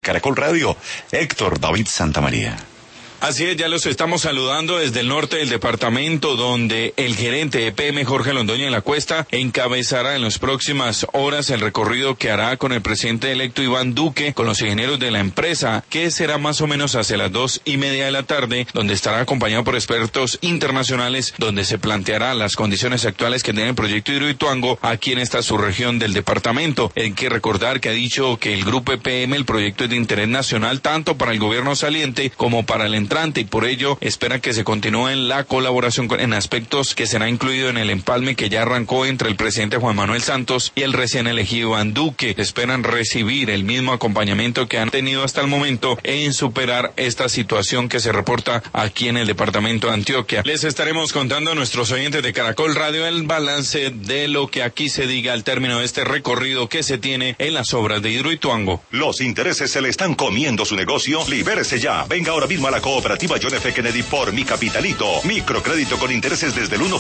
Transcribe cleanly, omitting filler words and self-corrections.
Caracol Radio, Héctor David Santamaría. Así es, ya los estamos saludando desde el norte del departamento, donde el gerente de EPM, Jorge Londoño de la Cuesta, encabezará en las próximas horas el recorrido que hará con el presidente electo Iván Duque, con los ingenieros de la empresa, que será más o menos hacia las 2:30 de la tarde, donde estará acompañado por expertos internacionales, donde se planteará las condiciones actuales que tiene el proyecto Hidroituango aquí en esta subregión del departamento. Hay que recordar que ha dicho que el grupo EPM, el proyecto es de interés nacional, tanto para el gobierno saliente como para el entrante, y por ello esperan que se continúe en la colaboración en aspectos que será incluido en el empalme que ya arrancó entre el presidente Juan Manuel Santos y el recién elegido Iván Duque. Esperan recibir el mismo acompañamiento que han tenido hasta el momento en superar esta situación que se reporta aquí en el departamento de Antioquia. Les estaremos contando a nuestros oyentes de Caracol Radio el balance de lo que aquí se diga al término de este recorrido que se tiene en las obras de Hidroituango. Los intereses se le están comiendo su negocio. Libérese ya. Venga ahora mismo a la Cooperativa John F. Kennedy por Mi Capitalito. Microcrédito con intereses desde el 1%